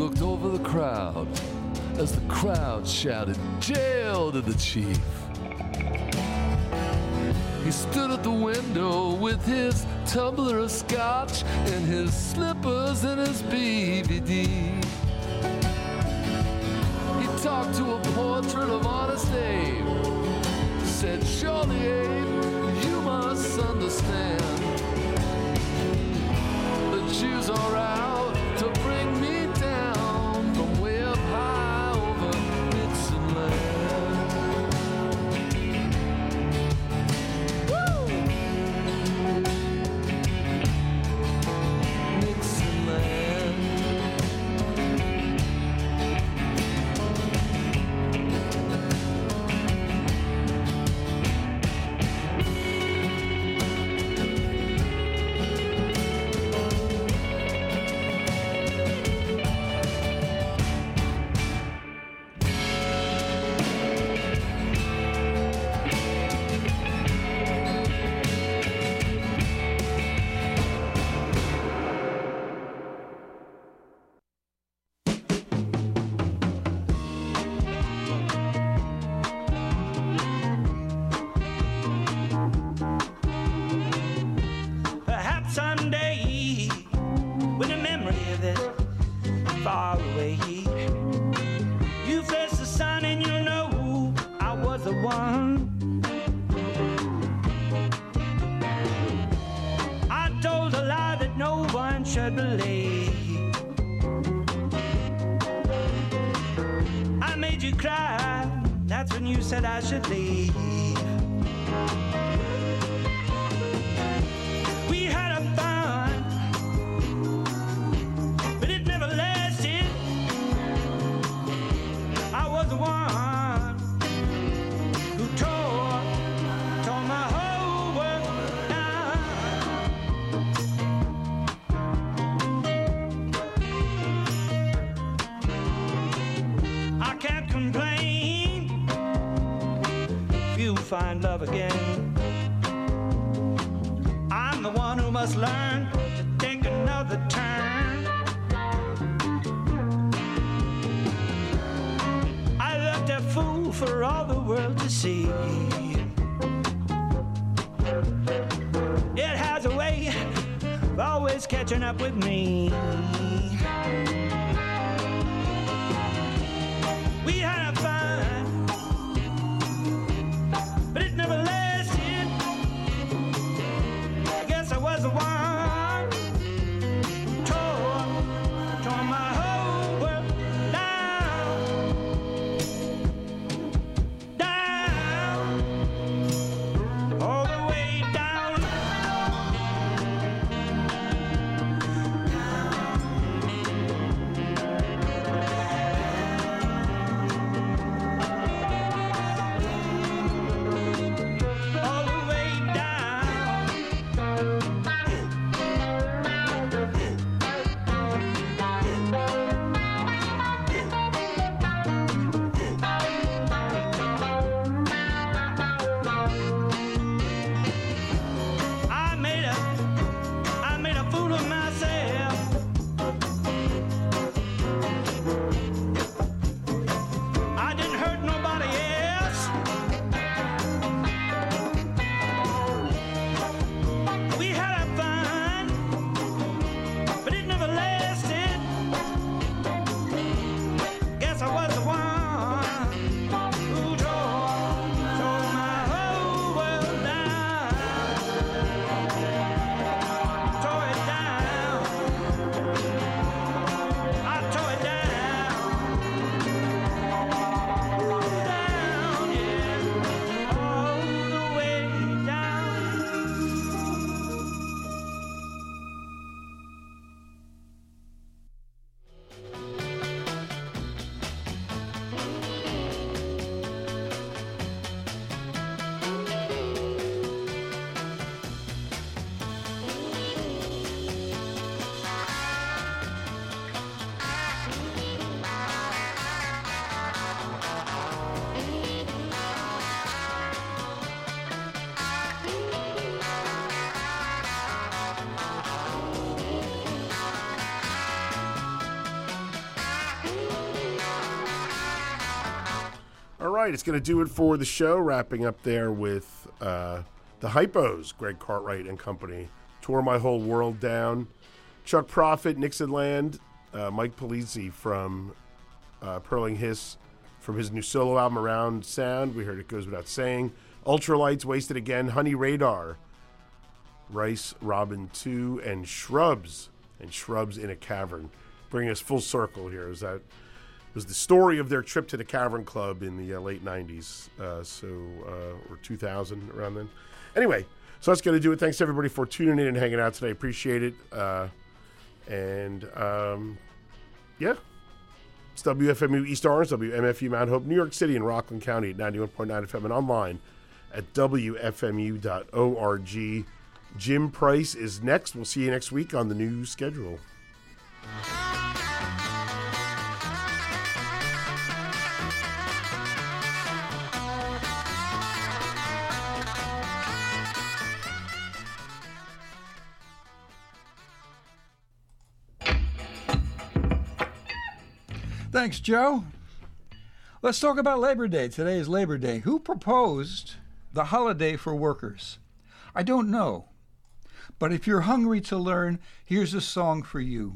looked over the crowd as the crowd shouted, "Jail to the chief." He stood at the window with his tumbler of scotch and his slippers and his BVD. He talked to a portrait of Honest Abe, said, "Surely, Abe, you must understand, the Jews are out to bring me down from way up high over Nixon land." Woo! Nixon land. Perhaps someday, when the memory of this far away, you face the sun and you know I was the one. I told a lie that no one should believe. I made you cry, that's when you said I should leave. We had a fun, but it never lasted. I was the one who tore my whole world down. I can't complain if you find love again. I'm the one who must learn to take another turn. I looked a fool for all the world to see. It has a way of always catching up with me. We had fun, but it never lasted. I guess I was the one who tore my whole world down, all the way down. right, it's going to do it for the show. Wrapping up there with the Hypos, Greg Cartwright and company. Tore My Whole World Down. Chuck Prophet, Nixon Land, Mike Polizzi from Purling Hiss from his new solo album Around Sound. We heard It Goes Without Saying. Ultralights, Wasted Again, Honey Radar, Rice, Robin 2, and Shrubs in a Cavern. Bringing us full circle here. It was the story of their trip to the Cavern Club in the late 90s, or 2000, around then. Anyway, so that's going to do it. Thanks, everybody, for tuning in and hanging out today. Appreciate it. Yeah. It's WFMU East Orange, WMFU Mount Hope, New York City, and Rockland County at 91.9 FM and online at WFMU.org. Jim Price is next. We'll see you next week on the new schedule. Thanks, Joe. Let's talk about Labor Day. Today is Labor Day. Who proposed the holiday for workers? I don't know. But if you're hungry to learn, here's a song for you.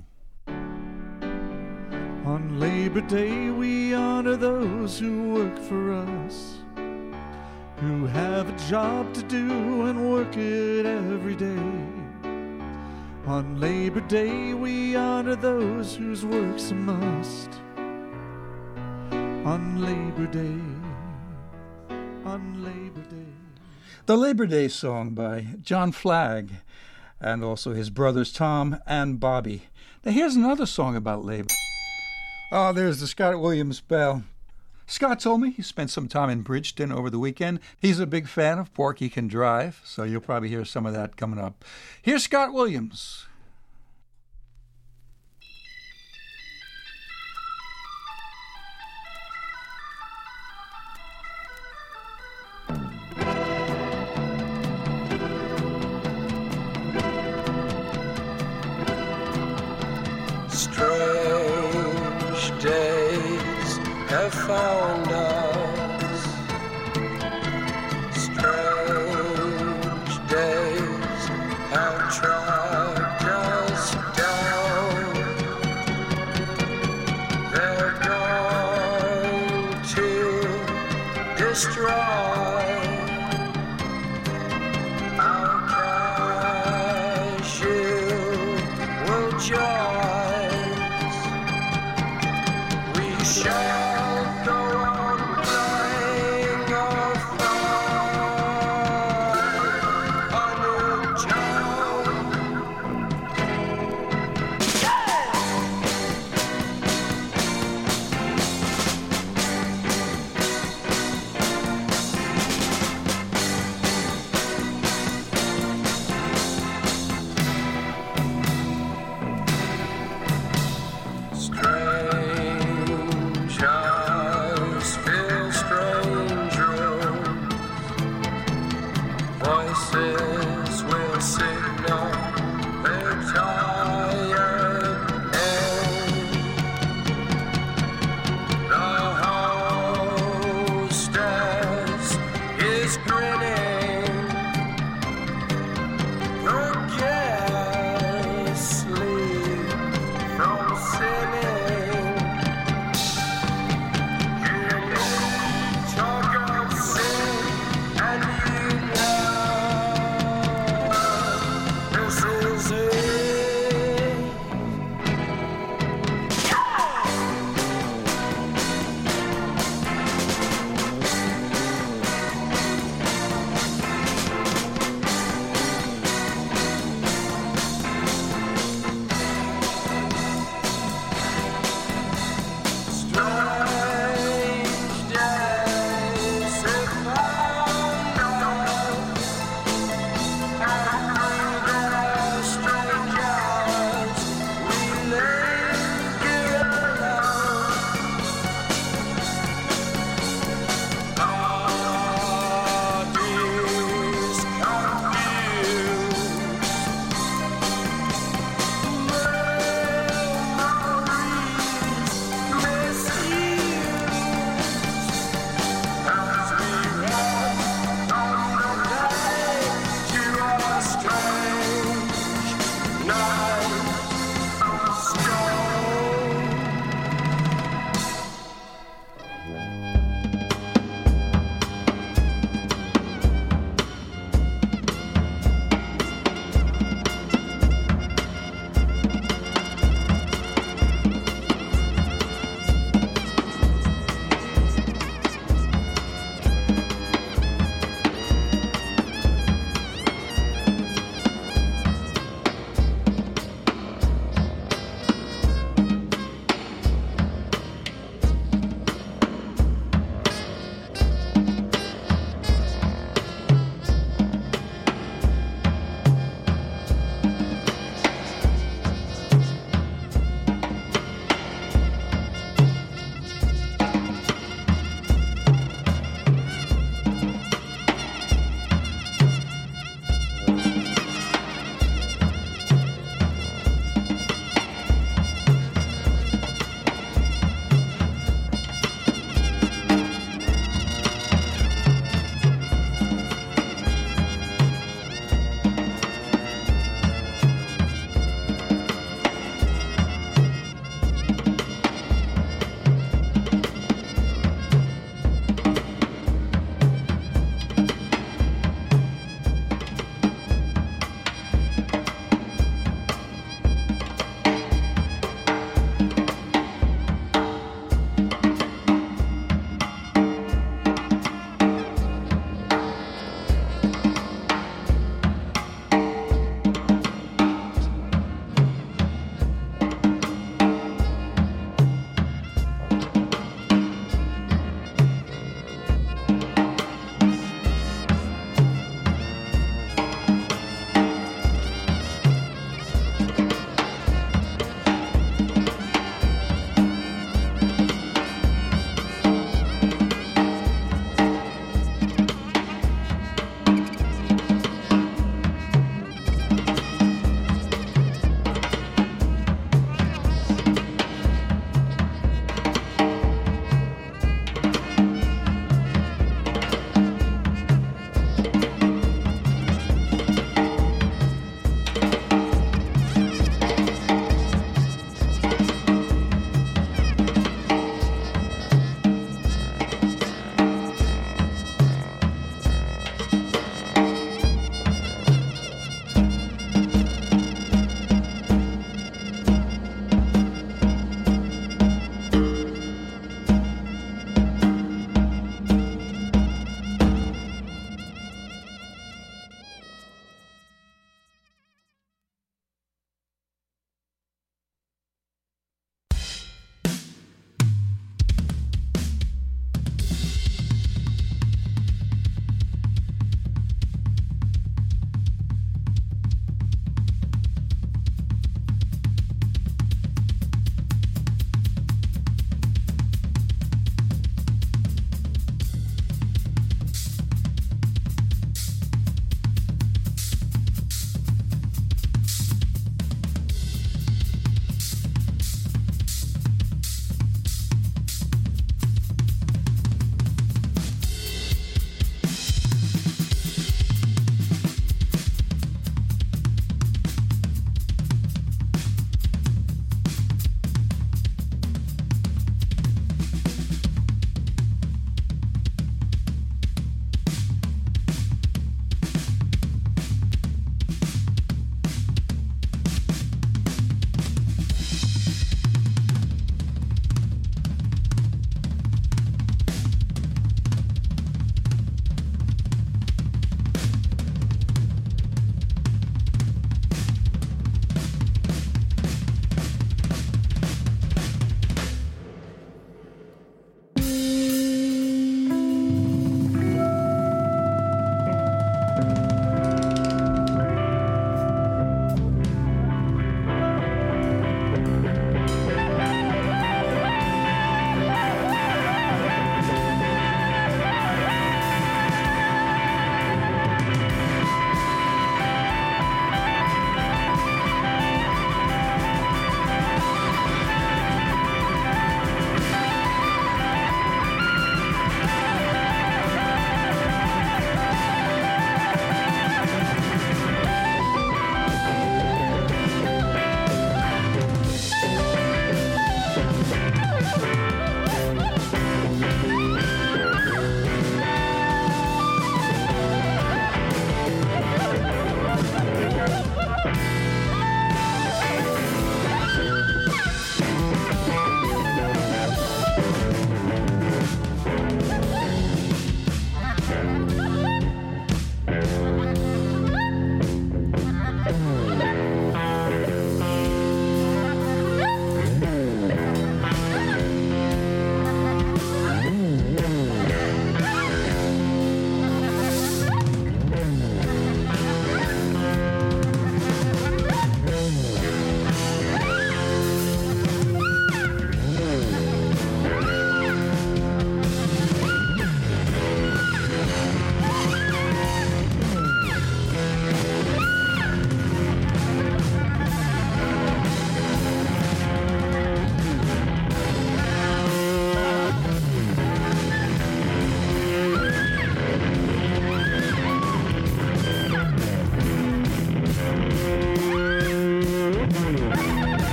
On Labor Day, we honor those who work for us, who have a job to do and work it every day. On Labor Day, we honor those whose work's a must. On Labor Day, on Labor Day. The Labor Day song by John Flagg and also his brothers Tom and Bobby. Now here's another song about labor. Oh, there's the Scott Williams bell. Scott told me he spent some time in Bridgeton over the weekend. He's a big fan of Porky Can Drive, so you'll probably hear some of that coming up. Here's Scott Williams. Strange days have found us. Strange days have tracked us down. They're going to destroy our crash. You will join. Shall go on playing our fight on a job. Strange